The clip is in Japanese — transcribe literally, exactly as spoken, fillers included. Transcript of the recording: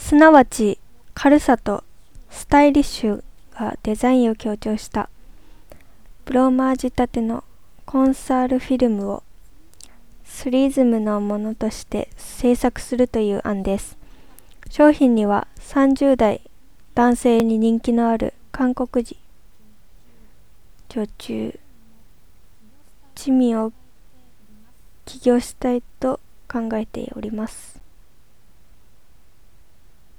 すなわち軽さとスタイリッシュがデザインを強調したブロマージュ立てのコンサールフィルムをスリズムのものとして製作するという案です。商品にはさんじゅう代男性に人気のある韓国人女中チミを起業したいと考えております。